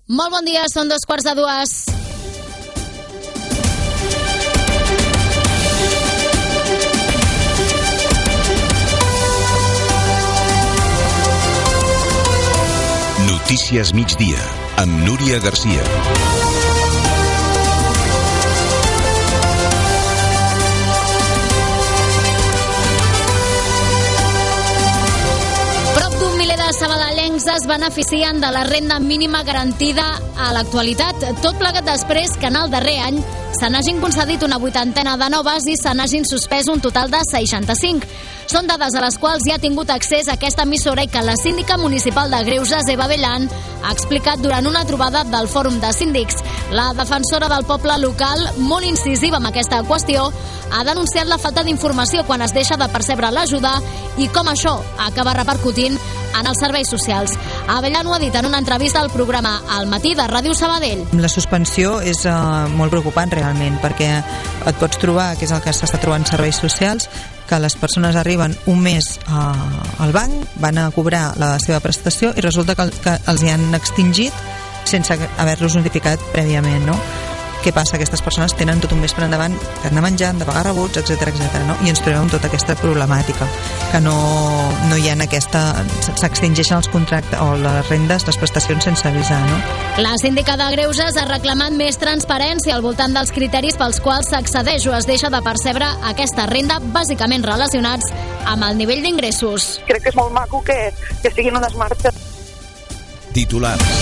Molt bon dia, són 2:45. Notícies migdia, amb Núria Garcia. Prop d'un miler de sabadellencs es beneficien de la renda mínima garantida a l'actualitat, tot plegat després que en el darrer any se n'hagin concedit una 80 de noves i se n'hagin suspès un total de 65. Són dades a les quals ja ha tingut accés aquesta emissora i que la síndica municipal de Greuges, Eva Bellan, ha explicat durant una trobada del Fòrum de Síndics. La defensora del poble local, molt incisiva amb aquesta qüestió, ha denunciat la falta d'informació quan es deixa de percebre l'ajuda i com això acaba repercutint en els serveis socials. Abellán ho ha dit en una entrevista al programa Al Matí de Ràdio Sabadell. La suspensió és molt preocupant realment, perquè et pots trobar, que és el que s'està trobant serveis socials, que les persones arriben un mes al banc, van a cobrar la seva prestació i resulta que els hi han extingit sense haver-los notificat prèviament, no? Què passa? Aquestes persones tenen tot un mes per endavant que han de menjar, han de pagar rebuts, etc., no? I ens trobem amb tota aquesta problemàtica, que no hi ha s'extingeixen els contractes o les rendes, les prestacions sense avisar, no? La síndica de Greuges ha reclamat més transparència al voltant dels criteris pels quals s'accedeix o es deixa de percebre aquesta renda, bàsicament relacionats amb el nivell d'ingressos. Crec que és molt maco que siguin unes marxes. Titulars.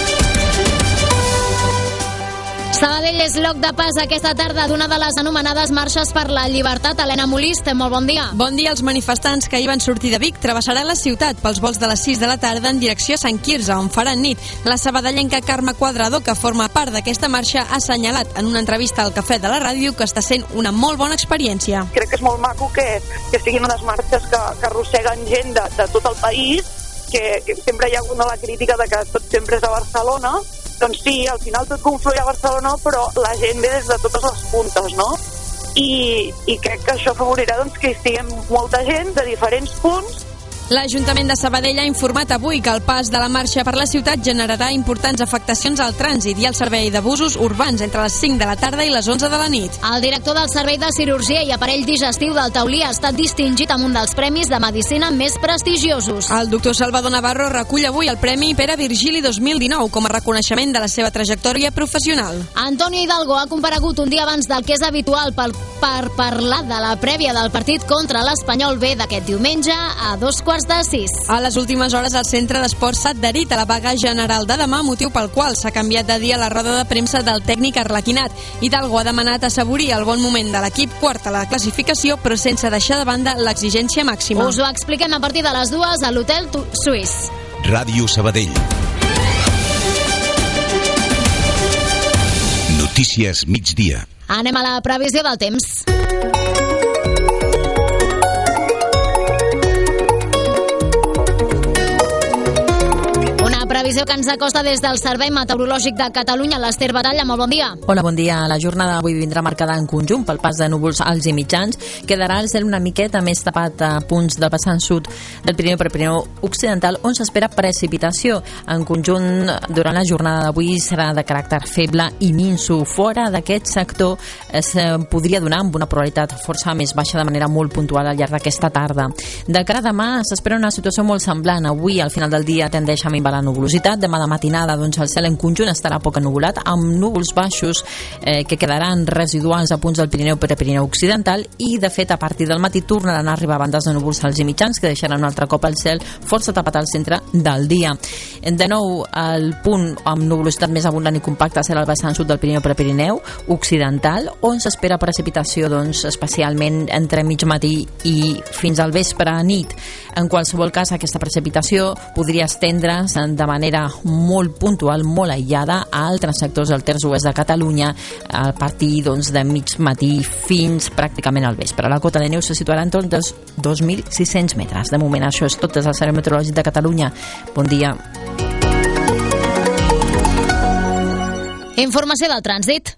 Sabadell és lloc de pas aquesta tarda d'una de les anomenades marxes per la llibertat. Helena Molist, molt bon dia. Bon dia. Els manifestants que ahir van sortir de Vic travessaran la ciutat pels vols de les 6 de la tarda en direcció a Sant Quirze, on faran nit. La sabadellenca Carme Cuadrado, que forma part d'aquesta marxa, ha assenyalat en una entrevista al Cafè de la Ràdio que està sent una molt bona experiència. Crec que és molt maco que siguin unes marxes que arrosseguen gent de tot el país, que sempre hi ha hagut la crítica de que tot sempre és a Barcelona. Doncs sí, al final tot conflueix a Barcelona, però la gent ve des de totes les puntes, no? I crec que això afavorirà que hi estiguem molta gent de diferents punts. L'Ajuntament de Sabadell ha informat avui que el pas de la marxa per la ciutat generarà importants afectacions al trànsit i al servei de busos urbans entre les 5 de la tarda i les 11 de la nit. El director del Servei de Cirurgia i Aparell Digestiu del Taulí ha estat distingit amb un dels premis de medicina més prestigiosos. El doctor Salvador Navarro recull avui el Premi Pere Virgili 2019 com a reconeixement de la seva trajectòria professional. Antonio Hidalgo ha comparegut un dia abans del que és habitual per parlar de la prèvia del partit contra l'Espanyol B d'aquest diumenge a 2:15. A les últimes hores el Centre d'Esports s'ha adherit a la vaga general de demà, motiu pel qual s'ha canviat de dia la roda de premsa del tècnic arlequinat. Hidalgo ha demanat assaborir el bon moment de l'equip quart a la classificació, però sense deixar de banda l'exigència màxima. Us ho expliquem a partir de les 2 a l'Hotel Suís. Ràdio Sabadell. Notícies migdia. Anem a la previsió del temps. Previsió que ens acosta des del Servei Meteorològic de Catalunya. L'Ester Batalla, molt bon dia. Hola, bon dia. La jornada d'avui vindrà marcada en conjunt pel pas de núvols alts i mitjans. Quedarà el cel una miqueta més tapat a punts del vessant sud del Pirineu per Pirineu Occidental, on s'espera precipitació. En conjunt, durant la jornada d'avui serà de caràcter feble i minso. Fora d'aquest sector es podria donar amb una probabilitat força més baixa de manera molt puntual al llarg d'aquesta tarda. De cara a demà s'espera una situació molt semblant. Avui, al final del dia, tendeix a minvar la nuvolositat. Demà de matinada, doncs, el cel en conjunt estarà poc ennuvolat, amb núvols baixos que quedaran residuals a punts del Pirineu per Pirineu Occidental i, de fet, a partir del matí tornaran a arribar bandes de núvols alts i mitjans que deixaran un altre cop el cel força tapat al centre del dia. De nou, el punt amb nuvolositat més abundant i compacta serà el vessant sud del Pirineu per Pirineu Occidental, on s'espera precipitació, doncs, especialment entre mig matí i fins al vespre a nit. En qualsevol cas, aquesta precipitació podria estendre's de manera molt puntual, molt aïllada a altres sectors del terç oest de Catalunya a partir, doncs, de mig matí fins pràcticament al vespre. La cota de neu se situarà entorn dels 2.600 metres. De moment això és tot des del Servei Meteorològic de Catalunya. Bon dia. Informació del trànsit.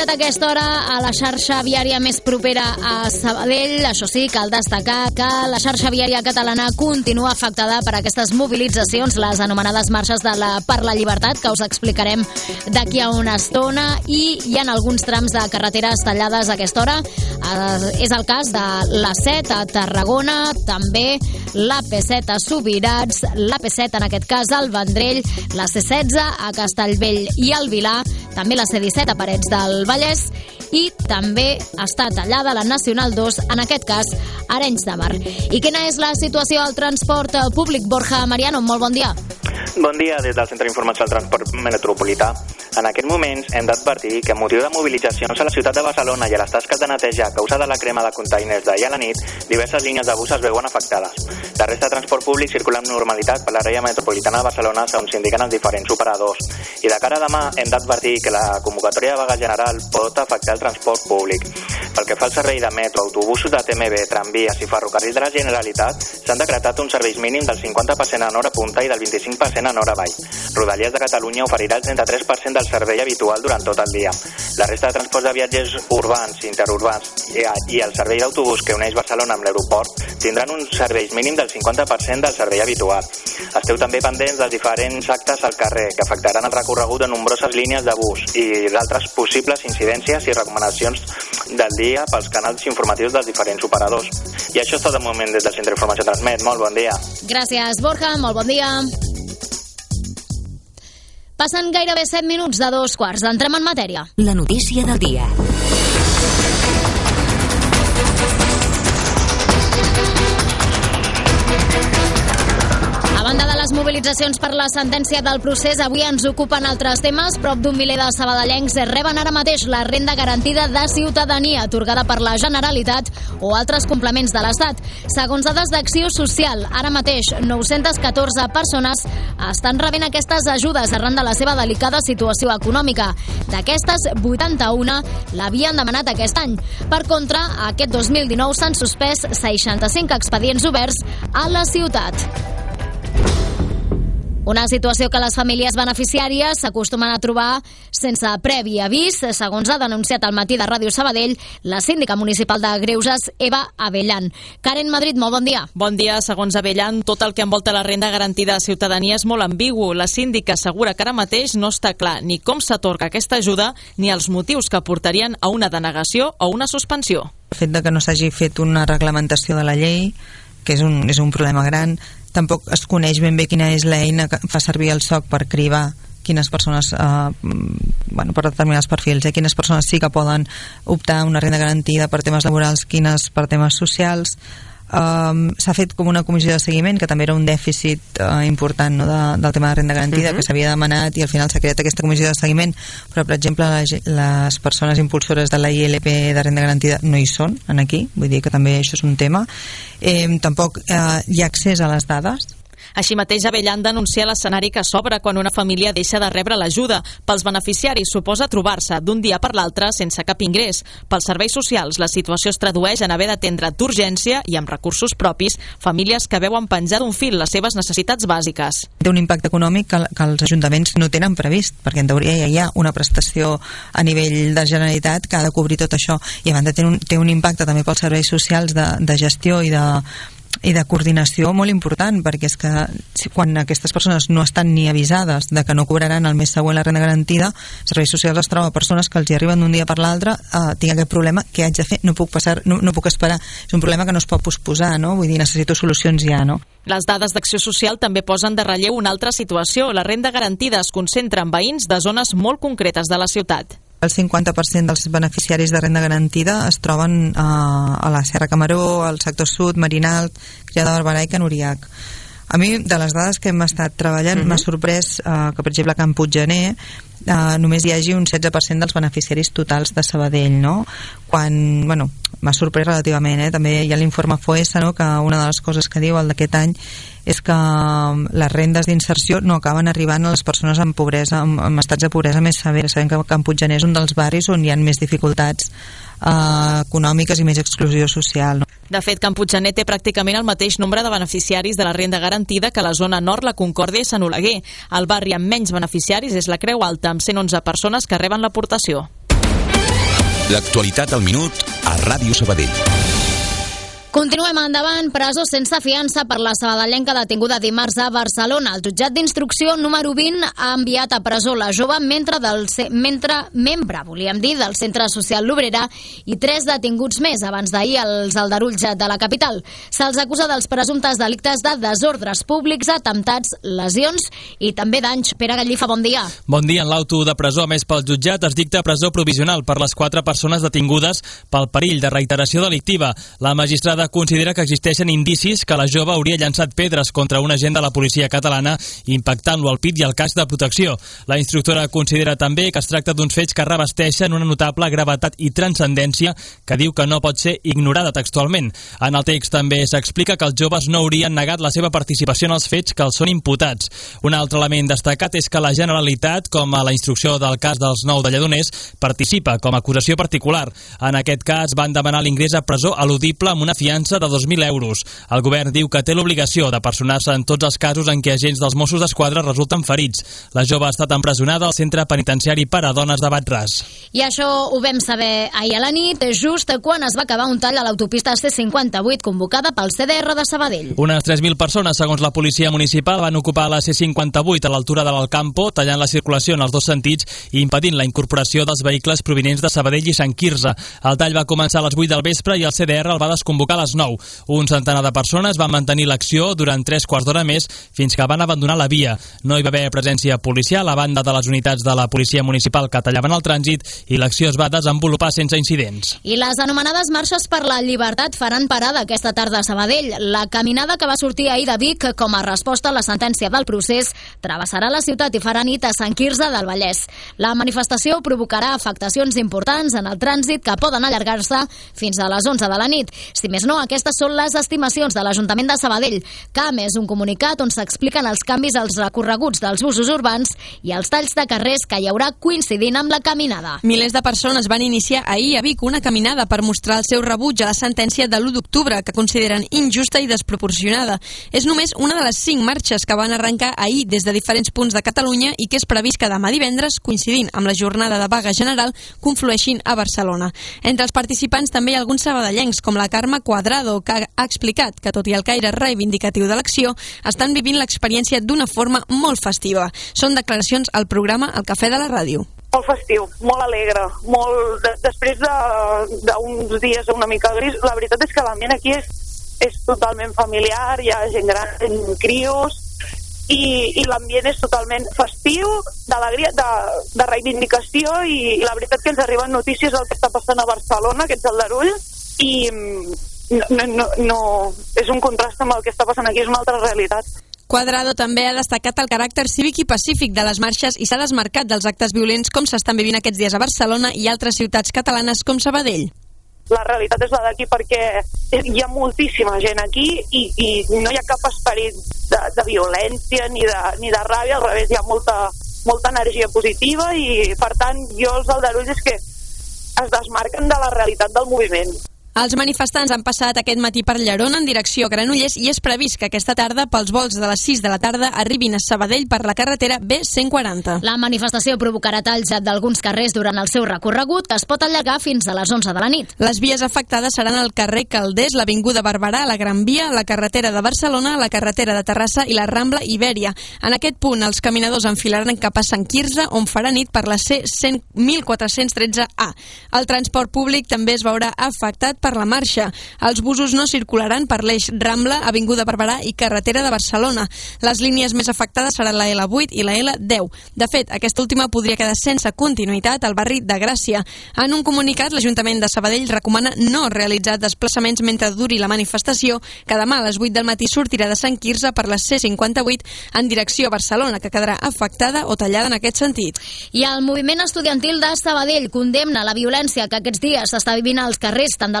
actualitat a aquesta hora a la xarxa viària més propera a Sabadell. Això sí, cal destacar que la xarxa viària catalana continua afectada per aquestes mobilitzacions, les anomenades marxes per la llibertat, que us explicarem d'aquí a una estona, i hi ha alguns trams de carreteres tallades a aquesta hora. És el cas de l'A7 a Tarragona, també l'AP7 a Subirats, l'AP7 en aquest cas al Vendrell, la C16 a Castellbell i al Vilar, també la C17 a Parets del Vallès, i també està tallada la Nacional 2, en aquest cas a Arenys de Mar. I quina és la situació al transport públic? Borja Mariano, molt bon dia. Bon dia des del Centre d'Informació del Transport Metropolità. En aquests moments hem d'advertir que, amb motiu de mobilitzacions a la ciutat de Barcelona i a les tasques de neteja a causa de la crema de containers d'ahir a la nit, diverses línies de bus es veuen afectades. La resta de transport públic circula amb normalitat per l'àrea metropolitana de Barcelona, segons indiquen els diferents operadors. I de cara a demà hem d'advertir que la convocatòria de vaga general pot afectar el transport públic. Pel que fa al servei de metro, autobusos de TMB, tramvies i ferrocarrils de la Generalitat, s'han decretat uns serveis mínims del 50% en hora punta i del 25% en hora vall. Rodalies de Catalunya oferirà el 33% del servei habitual durant tot el dia. La resta de transports de viatgers urbans, interurbans i el servei d'autobús que uneix Barcelona amb l'aeroport tindran uns serveis mínims del 50% del servei habitual. Esteu també pendents dels diferents actes al carrer que afectaran el recorregut de nombroses línies de bus i d'altres possibles incidències i recomanacions del dia pels canals informatius dels diferents operadors. I això és tot de moment des del Centre d'Informació Transmet. Molt bon dia. Gràcies, Borja. Molt bon dia. Passen gairebé 7 minuts de 2:15. Entrem en matèria. La notícia del dia. A banda de les mobilitzacions per la sentència del procés, avui ens ocupen altres temes. Prop d'un miler de sabadellencs reben ara mateix la renda garantida de ciutadania atorgada per la Generalitat o altres complements de l'Estat. Segons dades d'Acció Social, ara mateix 914 persones estan rebent aquestes ajudes arran de la seva delicada situació econòmica. D'aquestes, 81 l'havien demanat aquest any. Per contra, aquest 2019 s'han suspès 65 expedients oberts a la ciutat. Una situació que les famílies beneficiàries s'acostumen a trobar sense previ avís, segons ha denunciat al matí de Ràdio Sabadell la síndica municipal de Greuges, Eva Abellan. Karen Madrid, molt bon dia. Bon dia. Segons Abellan, tot el que envolta la renda garantida de ciutadania és molt ambigu. La síndica assegura que ara mateix no està clar ni com s'atorga aquesta ajuda ni els motius que portarien a una denegació o una suspensió. El fet de que no s'hagi fet una reglamentació de la llei, que és un problema gran. Tampoc es coneix ben bé quina és l'eina que fa servir el SOC per cribar quines persones, per determinats perfils, quines persones sí que poden optar a una renda garantida per temes laborals, quines per temes socials. S'ha fet com una comissió de seguiment, que també era un dèficit important, no, del tema de renda garantida, que s'havia demanat, i al final s'ha creat aquesta comissió de seguiment, però per exemple les persones impulsores de la ILP de renda garantida no hi són aquí, vull dir que també això és un tema. Tampoc hi ha accés a les dades. Així mateix, Abellan denuncia l'escenari que s'obre quan una família deixa de rebre l'ajuda. Pels beneficiaris suposa trobar-se d'un dia per l'altre sense cap ingrés. Pels serveis socials, la situació es tradueix en haver d'atendre d'urgència i amb recursos propis famílies que veuen penjar d'un fil les seves necessitats bàsiques. Té un impacte econòmic que els ajuntaments no tenen previst, perquè en teoria ja hi ha una prestació a nivell de Generalitat que ha de cobrir tot això, i a banda té un impacte també pels serveis socials de gestió i de coordinació molt important, perquè és que quan aquestes persones no estan ni avisades de que no cobraran el mes següent la renda garantida, Serveis Socials es troba persones que els hi arriben d'un dia per l'altre, tinc aquest problema, què haig de fer? No puc esperar. És un problema que no es pot posposar, no? Vull dir, necessito solucions ja, no? Les dades d'Acció Social també posen de relleu una altra situació. La renda garantida es concentra en veïns de zones molt concretes de la ciutat. El 50% dels beneficiaris de renda garantida es troben a la Serra Camaró, al sector sud, Marinalt, Criada de Barberà i Can Uriac. A mi, de les dades que hem estat treballant, m'ha sorprès que, per exemple, a Can Puiggener només hi hagi un 16% dels beneficiaris totals de Sabadell, no? M'ha sorprès relativament, també hi ha l'informe FOESA, no? Que una de les coses que diu el d'aquest any és que les rendes d'inserció no acaben arribant a les persones amb pobresa, amb estats de pobresa més severa. Sabem que Can Puiggener és un dels barris on hi ha més dificultats econòmiques i més exclusió social, no? De fet, Can Puiggener té pràcticament el mateix nombre de beneficiaris de la renda garantida que la zona nord, la Concòrdia i Sant Oleguer. El barri amb menys beneficiaris és la Creu Alta, amb 111 persones que reben l'aportació. L'actualitat al minut a Ràdio Sabadell. Continuem endavant. Presó sense fiança per la sabadellenca detinguda dimarts a Barcelona. El jutjat d'instrucció número 20 ha enviat a presó la jove membre del Centre Social L'Obrera i 3 detinguts més abans d'ahir als aldarulls de la capital. Se'ls acusa dels presumptes delictes de desordres públics, atemptats, lesions i també danys. Pere Gallifa, bon dia. Bon dia. En l'auto de presó emès pel jutjat es dicta presó provisional per les 4 persones detingudes pel perill de reiteració delictiva. La magistrada considera que existeixen indicis que la jove hauria llançat pedres contra un agent de la policia catalana impactant-lo al pit i al casc de protecció. La instructora considera també que es tracta d'uns fets que revesteixen una notable gravetat i transcendència que diu que no pot ser ignorada textualment. En el text també s'explica que els joves no haurien negat la seva participació en els fets que els són imputats. Un altre element destacat és que la Generalitat, com a la instrucció del cas dels 9 de Lledoners, participa com a acusació particular. En aquest cas van demanar l'ingrés a presó eludible amb una fiança de 2.000 euros. El govern diu que té l'obligació de personar-se en tots els casos en què agents dels Mossos d'Esquadra resulten ferits. La jove ha estat empresonada al centre penitenciari per a dones de Batràs. I això ho vam saber ahir a la nit, just quan es va acabar un tall a l'autopista C58 convocada pel CDR de Sabadell. Unes 3.000 persones, segons la policia municipal, van ocupar la C58 a l'altura de l'Alcampo, tallant la circulació en els dos sentits i impedint la incorporació dels vehicles provinents de Sabadell i Sant Quirze. El tall va començar a les 8 del vespre i el CDR el va desconvocar a les 9. Un centenar de persones van mantenir l'acció durant 3 quarts d'hora més fins que van abandonar la via. No hi va haver presència policial a banda de les unitats de la policia municipal que tallaven el trànsit i l'acció es va desenvolupar sense incidents. I les anomenades marxes per la llibertat faran parada aquesta tarda a Sabadell. La caminada que va sortir ahir de Vic com a resposta a la sentència del procés travessarà la ciutat i farà nit a Sant Quirze del Vallès. La manifestació provocarà afectacions importants en el trànsit que poden allargar-se fins a les 11 de la nit. Si més no, aquestes són les estimacions de l'Ajuntament de Sabadell, que ha emès un comunicat on s'expliquen els canvis als recorreguts dels busos urbans i els talls de carrers que hi haurà coincidint amb la caminada. Milers de persones van iniciar ahir a Vic una caminada per mostrar el seu rebuig a la sentència de l'1 d'octubre, que consideren injusta i desproporcionada. És només una de les 5 marxes que van arrencar ahir des de diferents punts de Catalunya i que és previst que demà divendres, coincidint amb la jornada de vaga general, conflueixin a Barcelona. Entre els participants també hi ha alguns sabadellencs, com la Carme Cuadrado, que ha explicat que, tot i el caire reivindicatiu de l'acció, estan vivint l'experiència d'una forma molt festiva. Són declaracions al programa El Cafè de la Ràdio. Molt festiu, molt alegre, després d'uns dies una mica gris. La veritat és que l'ambient aquí és totalment familiar, hi ha gent gran, crios, i l'ambient és totalment festiu, d'alegria, de reivindicació, i la veritat que ens arriben notícies del que està passant a Barcelona, aquests aldarulls, i no, és un contrast amb el que està passant aquí, és una altra realitat. Cuadrado també ha destacat el caràcter cívic i pacífic de les marxes i s'ha desmarcat dels actes violents com s'estan vivint aquests dies a Barcelona i altres ciutats catalanes com Sabadell. La realitat és la d'aquí perquè hi ha moltíssima gent aquí i no hi ha cap esperit de violència ni de ràbia, al revés, hi ha molta energia positiva i, per tant, els aldarulls és que es desmarquen de la realitat del moviment. Els manifestants han passat aquest matí per Llerona en direcció a Granollers i és previst que aquesta tarda, pels vols de les 6 de la tarda, arribin a Sabadell per la carretera B140. La manifestació provocarà talls d'alguns carrers durant el seu recorregut, que es pot allargar fins a les 11 de la nit. Les vies afectades seran el carrer Calders, l'Avinguda Barberà, la Gran Via, la carretera de Barcelona, la carretera de Terrassa i la Rambla Ibèria. En aquest punt, els caminadors enfilaran cap a Sant Quirze, on farà nit per la C1413A. El transport públic també es veurà afectat per la marxa. Els busos no circularan per l'eix Rambla, Avinguda Barberà i carretera de Barcelona. Les línies més afectades seran la L8 i la L10. De fet, aquesta última podria quedar sense continuïtat al barri de Gràcia. En un comunicat, l'Ajuntament de Sabadell recomana no realitzar desplaçaments mentre duri la manifestació, que demà a les 8 del matí sortirà de Sant Quirze per la C58 en direcció a Barcelona, que quedarà afectada o tallada en aquest sentit. I el moviment estudiantil de Sabadell condemna la violència que aquests dies s'està vivint als carrers tant de la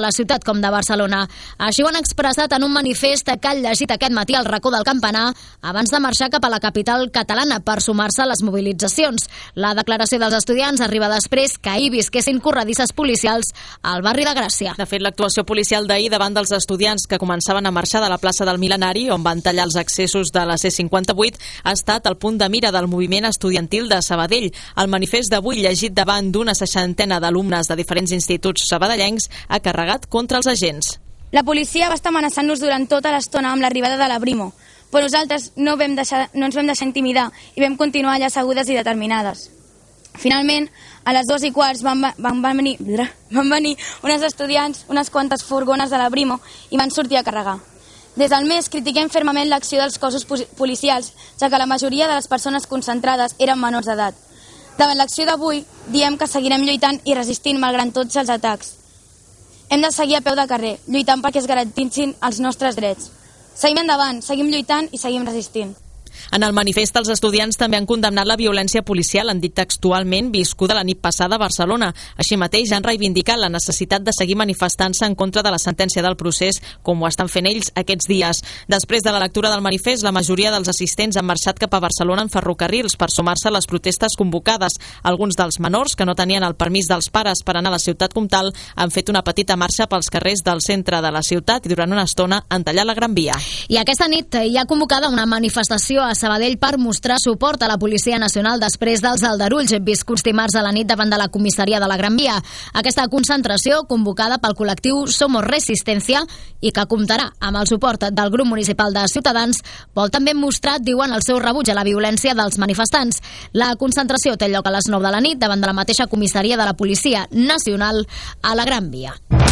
la ciutat com de Barcelona. Així ho han expressat en un manifest que han llegit aquest matí al racó del Campanar abans de marxar cap a la capital catalana per sumar-se a les mobilitzacions. La declaració dels estudiants arriba després que ahir visquessin corredisses policials al barri de Gràcia. De fet, l'actuació policial d'ahir davant dels estudiants que començaven a marxar de la plaça del Mil·lenari, on van tallar els accessos de la C58, ha estat el punt de mira del moviment estudiantil de Sabadell. El manifest d'avui, llegit davant d'una 60 d'alumnes de diferents instituts sabadellencs, ha carregat contra els agents. La policia va estar amenaçant-nos durant tota l'estona amb l'arribada de la Brimo, però nosaltres no ens vam deixar intimidar i vam continuar allà assegudes i determinades. Finalment, a les 2:15 van venir unes estudiants, unes quantes furgones de la Brimo i van sortir a carregar. Des del MES critiquem fermament l'acció dels cossos policials, ja que la majoria de les persones concentrades eren menors d'edat. Davant l'acció d'avui, diem que seguirem lluitant i resistint malgrat tots els atacs. Hem de seguir a peu de carrer, lluitant perquè es garantissin els nostres drets. Seguim endavant, seguim lluitant i seguim resistint. En el manifest, els estudiants també han condemnat la violència policial, han dit textualment, viscuda la nit passada a Barcelona. Així mateix, han reivindicat la necessitat de seguir manifestant-se en contra de la sentència del procés, com ho estan fent ells aquests dies. Després de la lectura del manifest, la majoria dels assistents han marxat cap a Barcelona en ferrocarrils per sumar-se a les protestes convocades. Alguns dels menors, que no tenien el permís dels pares per anar a la ciutat comtal, han fet una petita marxa pels carrers del centre de la ciutat i durant una estona han tallat la Gran Via. I aquesta nit hi ha convocada una manifestació a Sabadell per mostrar suport a la Policia Nacional després dels aldarulls viscuts dimarts a la nit davant de la comissaria de la Gran Via. Aquesta concentració, convocada pel col·lectiu Somos Resistencia i que comptarà amb el suport del grup municipal de Ciutadans, vol també mostrar, diuen, el seu rebuig a la violència dels manifestants. La concentració té lloc a les 9 de la nit davant de la mateixa comissaria de la Policia Nacional a la Gran Via.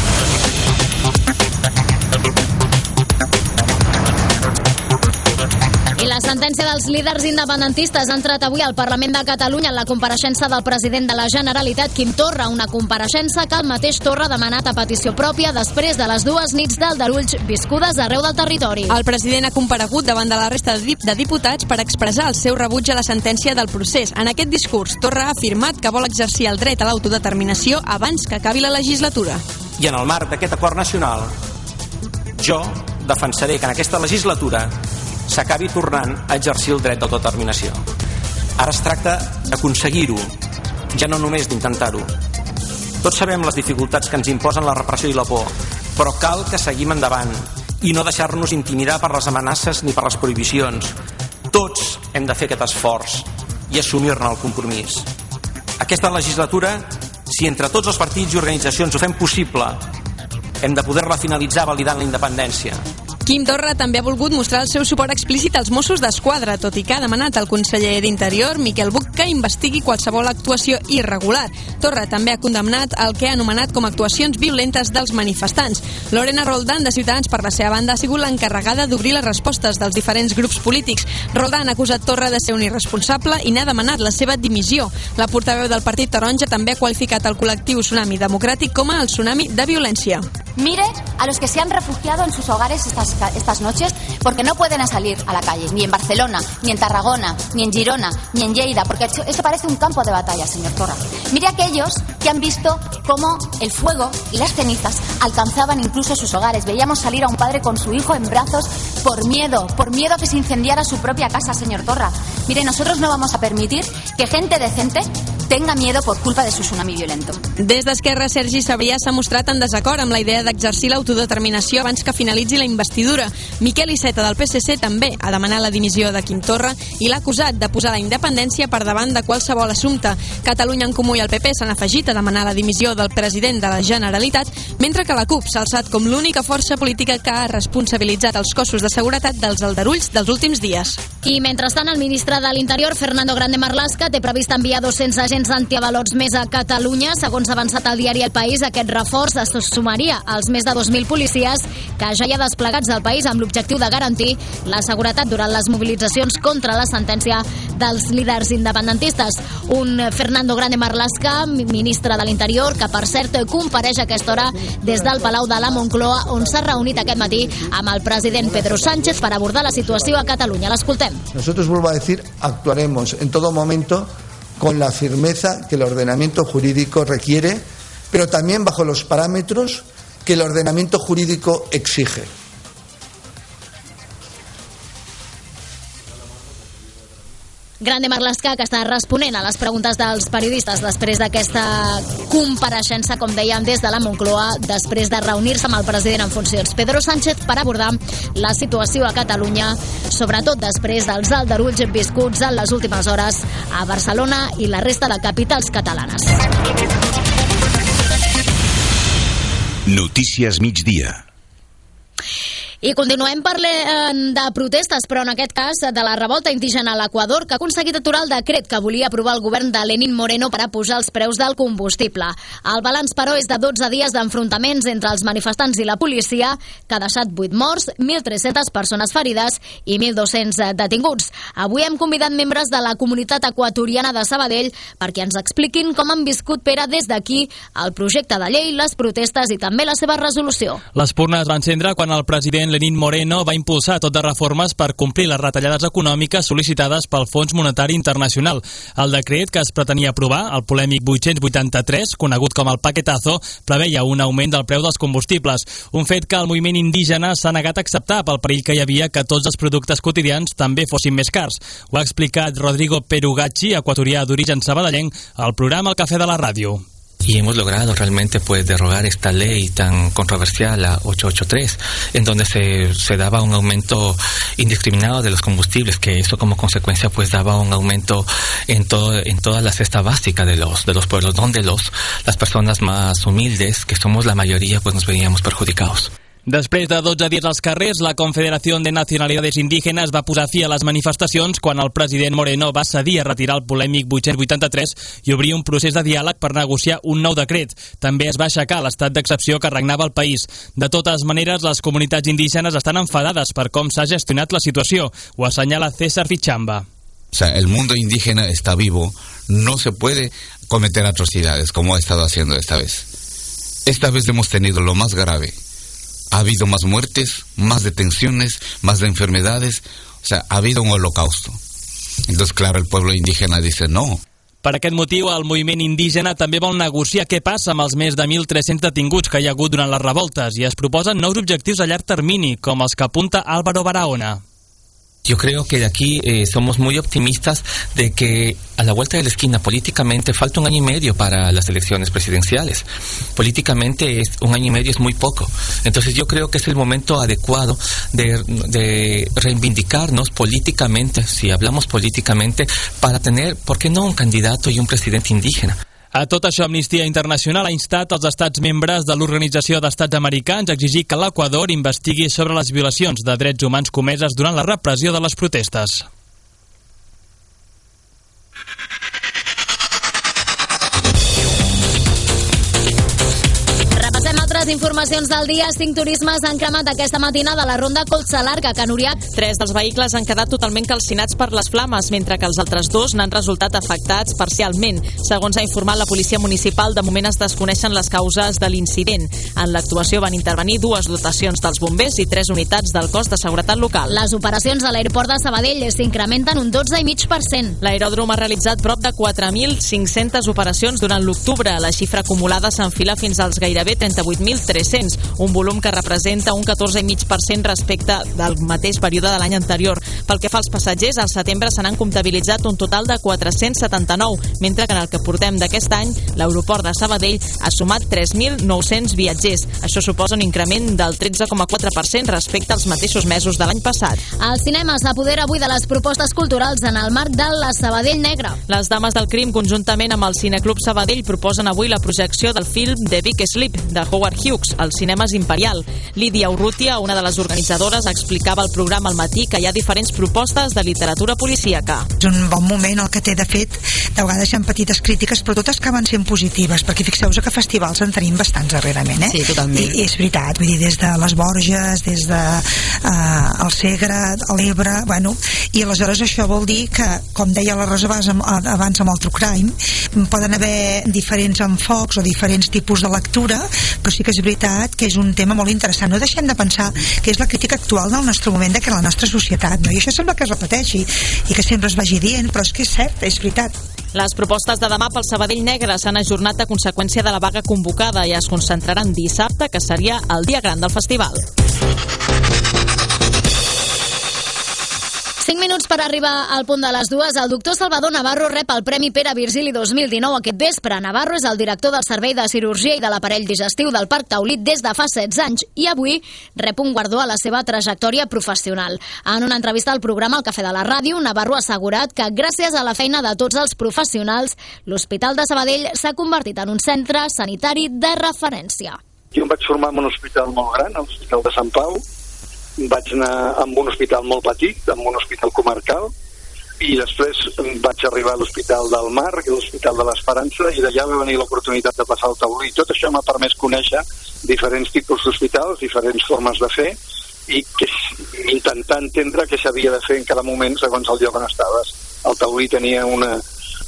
I la sentència dels líders independentistes ha entrat avui al Parlament de Catalunya en la compareixença del president de la Generalitat, Quim Torra, una compareixença que el mateix Torra ha demanat a petició pròpia després de les 2 nits d'aldarulls viscudes arreu del territori. El president ha comparegut davant de la resta de diputats per expressar el seu rebuig a la sentència del procés. En aquest discurs, Torra ha afirmat que vol exercir el dret a l'autodeterminació abans que acabi la legislatura. I en el marc d'aquest acord nacional, jo defensaré que en aquesta legislatura s'acabi tornant a exercir el dret d'autodeterminació. Ara es tracta d'aconseguir-ho, ja no només d'intentar-ho. Tots sabem les dificultats que ens imposen la repressió i la por, però cal que seguim endavant i no deixar-nos intimidar per les amenaces ni per les prohibicions. Tots hem de fer aquest esforç i assumir-ne el compromís. Aquesta legislatura, si entre tots els partits i organitzacions ho fem possible, hem de poder-la finalitzar validant la independència. Quim Torra també ha volgut mostrar el seu suport explícit als Mossos d'Esquadra, tot i que ha demanat al conseller d'Interior, Miquel Buch, que investigui qualsevol actuació irregular. Torra també ha condemnat el que ha anomenat com actuacions violentes dels manifestants. Lorena Roldán, de Ciutadans, per la seva banda, ha sigut l'encarregada d'obrir les respostes dels diferents grups polítics. Roldán ha acusat Torra de ser un irresponsable i n'ha demanat la seva dimissió. La portaveu del Partit Taronja també ha qualificat el col·lectiu Tsunami Democràtic com a el tsunami de violència. Mire a los que se han refugiado en sus hogares estas noches porque no pueden salir a la calle, ni en Barcelona, ni en Tarragona, ni en Girona, ni en Lleida, porque eso parece un campo de batalla, señor Torra. Mire a aquellos que han visto cómo el fuego y las cenizas alcanzaban incluso sus hogares. Veíamos salir a un padre con su hijo en brazos por miedo a que se incendiara su propia casa, señor Torra. Mire, nosotros no vamos a permitir que gente decente tenga miedo por culpa de su tsunami violento. Des d'Esquerra, Sergi Sabrià s'ha mostrat en desacord amb la idea d'exercir l'autodeterminació abans que finalitzi la investidura. Miquel Iceta, del PSC, també ha demanat la dimissió de Quim Torra i l'ha acusat de posar la independència per davant de qualsevol assumpte. Catalunya en Comú i el PP s'han afegit a demanar la dimissió del president de la Generalitat, mentre que la CUP s'ha alçat com l'única força política que ha responsabilitzat els cossos de seguretat dels aldarulls dels últims dies. I mentrestant, el ministre de l'Interior, Fernando Grande Marlaska, té previst enviar 200 agents antiavalots més a Catalunya. Segons ha avançat el diari El País, aquest reforç es sumaria als més de 2.000 policies que ja hi ha desplegats al país amb l'objectiu de garantir la seguretat durant les mobilitzacions contra la sentència dels líders independentistes. Un Fernando Grande Marlaska, ministre de l'Interior, que per cert compareix a aquesta hora des del Palau de la Moncloa, on s'ha reunit aquest matí amb el president Pedro Sánchez per abordar la situació a Catalunya. L'escoltem. Nosotros, vuelvo a decir, actuaremos en todo momento con la firmeza que el ordenamiento jurídico requiere, pero también bajo los parámetros que el ordenamiento jurídico exige. Grande Marlaska, que està responent a les preguntes dels periodistes després d'aquesta compareixença, com dèiem, des de la Moncloa, després de reunir-se amb el president en funcions, Pedro Sánchez, per abordar la situació a Catalunya, sobretot després dels aldarulls viscuts en les últimes hores a Barcelona i la resta de capitals catalanes. Notícies migdia. I continuem parlant de protestes, però en aquest cas de la revolta indígena a l'Equador, que ha aconseguit aturar el decret que volia aprovar el govern de Lenín Moreno per a pujar els preus del combustible. El balanç, però, és de 12 dies d'enfrontaments entre els manifestants i la policia, que ha deixat 8 morts, 1.300 persones ferides i 1.200 detinguts. Avui hem convidat membres de la comunitat equatoriana de Sabadell perquè ens expliquin com han viscut, Pere, des d'aquí el projecte de llei, les protestes i també la seva resolució. L'espurna es va encendre quan el president Lenín Moreno va impulsar tot de reformes per complir les retallades econòmiques sol·licitades pel Fons Monetari Internacional. El decret que es pretenia aprovar, el polèmic 883, conegut com el paquetazo, preveia un augment del preu dels combustibles, un fet que el moviment indígena s'ha negat a acceptar pel perill que hi havia que tots els productes quotidians també fossin més cars. Ho ha explicat Rodrigo Perugacci, equatorià d'origen sabadellenc, al programa El Café de la Ràdio. Y hemos logrado realmente derogar esta ley tan controversial, la 883, en donde se daba un aumento indiscriminado de los combustibles, que eso como consecuencia daba un aumento en toda la cesta básica de los pueblos, donde las personas más humildes, que somos la mayoría, nos veíamos perjudicados. Després de 12 dies als carrers, la Confederación de Nacionalidades Indígenas va posar fi a les manifestacions quan el president Moreno va cedir a retirar el polèmic 883 i obrir un procés de diàleg per negociar un nou decret. També es va aixecar l'estat d'excepció que regnava al país. De totes maneres, les comunitats indígenes estan enfadades per com s'ha gestionat la situació. Ho assenyala César Fichamba. O sea, el mundo indígena está vivo, no se puede cometer atrocidades como ha estado haciendo esta vez. Esta vez hemos tenido lo más grave. Ha habido más muertes, más detenciones, más de enfermedades, o sea, ha habido un holocausto. Entonces, claro, el pueblo indígena dice no. Per aquest motiu, el moviment indígena també vol negociar què passa amb els més de 1.300 detinguts que hi ha hagut durant les revoltes i es proposen nous objectius a llarg termini, com els que apunta Álvaro Barahona. Yo creo que de aquí somos muy optimistas de que a la vuelta de la esquina políticamente falta 1 año y medio para las elecciones presidenciales. Políticamente 1 año y medio es muy poco. Entonces yo creo que es el momento adecuado de reivindicarnos políticamente, si hablamos políticamente, para tener, ¿por qué no, un candidato y un presidente indígena? A tot això, Amnistia Internacional ha instat els estats membres de l'Organització d'Estats Americans a exigir que l'Equador investigui sobre les violacions de drets humans comeses durant la repressió de les protestes. Altres informacions del dia. 5 turismes han cremat aquesta matinada a la ronda Colza Larga, Can Uriac. 3 dels vehicles han quedat totalment calcinats per les flames, mentre que els altres 2 n'han resultat afectats parcialment. Segons ha informat la policia municipal, de moment es desconeixen les causes de l'incident. En l'actuació van intervenir 2 dotacions dels bombers i 3 unitats del cos de seguretat local. Les operacions a l'aeroport de Sabadell s'incrementen un 12,5%. L'aeròdrom ha realitzat prop de 4.500 operacions durant l'octubre. La xifra acumulada s'enfila fins als gairebé 38.300, un volum que representa un 14,5% respecte del mateix període de l'any anterior. Pel que fa als passatgers, al setembre se n'han comptabilitzat un total de 479, mentre que en el que portem d'aquest any, l'aeroport de Sabadell ha sumat 3.900 viatgers. Això suposa un increment del 13,4% respecte als mateixos mesos de l'any passat. El cinema s'apodera avui de les propostes culturals en el marc de la Sabadell Negra. Les Dames del Crim, conjuntament amb el Cineclub Sabadell, proposen avui la projecció del film The Big Sleep, de Howard Hughes, als cinemes Imperial. Lídia Urrutia, una de les organitzadores, explicava al programa al matí que hi ha diferents propostes de literatura policíaca. És un bon moment el que té, de fet, de vegades hi ha petites crítiques, però totes acaben sent positives, perquè fixeu-vos que festivals en tenim bastants darrerament, eh? Sí, totalment. I és veritat, vull dir, des de les Borges, des de el Segre, l'Ebre, bueno, i aleshores això vol dir que, com deia la Rosa abans amb el True Crime, poden haver diferents enfocs o diferents tipus de lectura, però sí que és veritat que és un tema molt interessant. No deixem de pensar que és la crítica actual del nostre moment, de que la nostra societat, no? I això sembla que es repeteixi i que sempre es vagi dient, però és que és cert, és veritat. Les propostes de demà pel Sabadell Negre s'han ajornat a conseqüència de la vaga convocada i es concentraran dissabte, que seria el dia gran del festival. 5 minuts per arribar al punt de les 2. El doctor Salvador Navarro rep el Premi Pere Virgili 2019 aquest vespre. Navarro és el director del Servei de Cirurgia i de l'Aparell Digestiu del Parc Taulí des de fa 16 anys i avui rep un guardó a la seva trajectòria professional. En una entrevista al programa El Cafè de la Ràdio, Navarro ha assegurat que gràcies a la feina de tots els professionals, l'Hospital de Sabadell s'ha convertit en un centre sanitari de referència. Jo em vaig formar en un hospital molt gran, l'Hospital de Sant Pau. Vaig anar a un hospital molt petit, a un hospital comarcal, i després vaig arribar a l'Hospital del Mar i a l'Hospital de l'Esperança, i d'allà va venir l'oportunitat de passar al Taulí. Tot això m'ha permès conèixer diferents tipus d'hospitals, diferents formes de fer, i intentar entendre què s'havia de fer en cada moment segons el lloc on estaves. El Taulí tenia una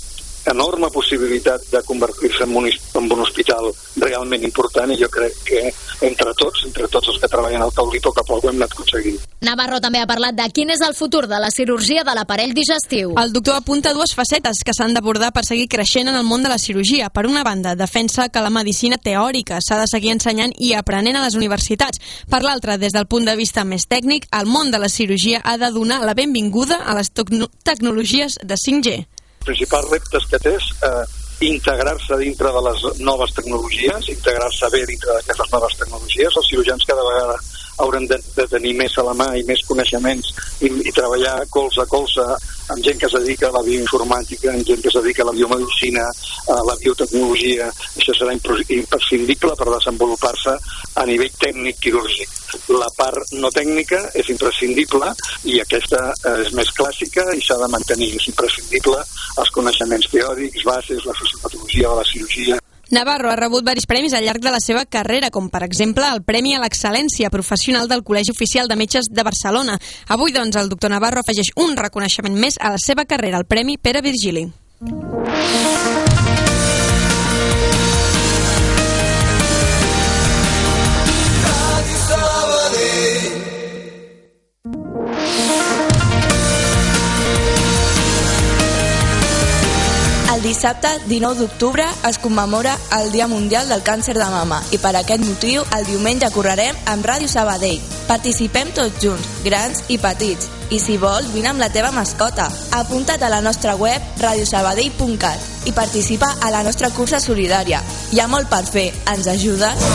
enorme possibilitat de convertir-se en un hospital realment important, i jo crec que entre tots els que treballen al Taulí, a poc a poc ho hem anat aconseguint. Navarro també ha parlat de quin és el futur de la cirurgia de l'aparell digestiu. El doctor apunta dues facetes que s'han d'abordar per seguir creixent en el món de la cirurgia. Per una banda, defensa que la medicina teòrica s'ha de seguir ensenyant i aprenent a les universitats. Per l'altra, des del punt de vista més tècnic, el món de la cirurgia ha de donar la benvinguda a les tecnologies de 5G. Els principals reptes que té és integrar-se dintre de les noves tecnologies, integrar-se bé dintre d'aquestes noves tecnologies. Els cirurgians cada vegada haurem de tenir més a la mà i més coneixements i treballar colze a colze amb gent que es dedica a la bioinformàtica, amb gent que es dedica a la biomedicina, a la biotecnologia. Això serà imprescindible per desenvolupar-se a nivell tècnic quirúrgic. La part no tècnica és imprescindible i aquesta és més clàssica i s'ha de mantenir. És imprescindible els coneixements teòrics, bases, la fisiopatologia de la cirurgia. Navarro ha rebut varis premis al llarg de la seva carrera, com per exemple el Premi a l'Excel·lència Professional del Col·legi Oficial de Metges de Barcelona. Avui, doncs, el doctor Navarro afegeix un reconeixement més a la seva carrera, el Premi Pere Virgili. El dissabte 19 d'octubre es commemora el Dia Mundial del Càncer de Mama i per aquest motiu el diumenge correrem amb Ràdio Sabadell. Participem tots junts, grans i petits. I si vols, vine amb la teva mascota. Apunta't a la nostra web radiosabadell.cat i participa a la nostra cursa solidària. Hi ha molt per fer. Ens ajudes?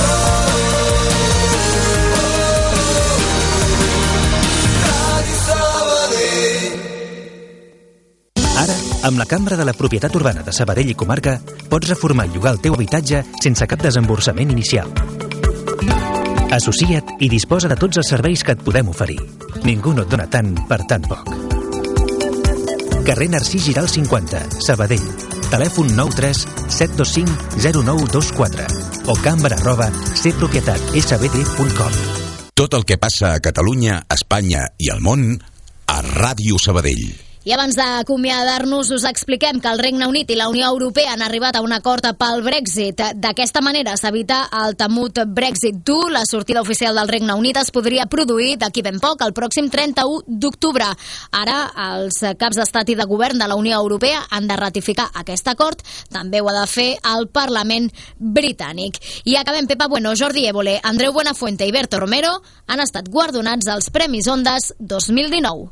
Ara, amb la Cambra de la Propietat Urbana de Sabadell i Comarca, pots reformar i llogar el teu habitatge sense cap desemborsament inicial. Associa't i disposa de tots els serveis que et podem oferir. Ningú no et dona tant per tan poc. Carrer Narcís Giral 50, Sabadell. Telèfon 93 725 0924 o cambra@cpropietatsbd.com. Tot el que passa a Catalunya, Espanya i al món a Ràdio Sabadell. I abans d'acomiadar-nos us expliquem que el Regne Unit i la Unió Europea han arribat a un acord pel Brexit. D'aquesta manera s'evita el temut Brexit dur. La sortida oficial del Regne Unit es podria produir d'aquí ben poc, el pròxim 31 d'octubre. Ara els caps d'estat i de govern de la Unió Europea han de ratificar aquest acord. També ho ha de fer el Parlament britànic. I acabem. Pepa Bueno, Jordi Évole, Andreu Buenafuente i Berto Romero han estat guardonats als Premis Ondas 2019.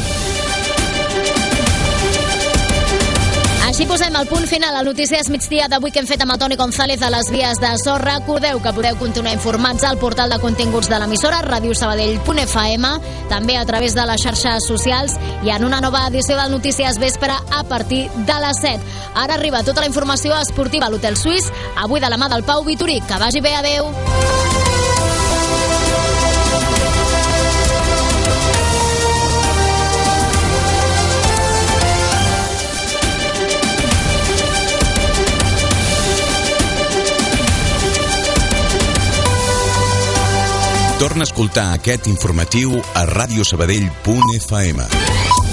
Així posem el punt final al Notícies Migdia d'avui que hem fet amb el Toni González a les vies de so. Recordeu que podeu continuar informats al portal de continguts de l'emissora radiosabadell.fm, també a través de les xarxes socials i en una nova edició del Notícies Vespre a partir de les 7. Ara arriba tota la informació esportiva a l'Hotel Suís, avui de la mà del Pau Vitorí. Que vagi bé, adeu! Torna a escoltar aquest informatiu a radiosabadell.fm.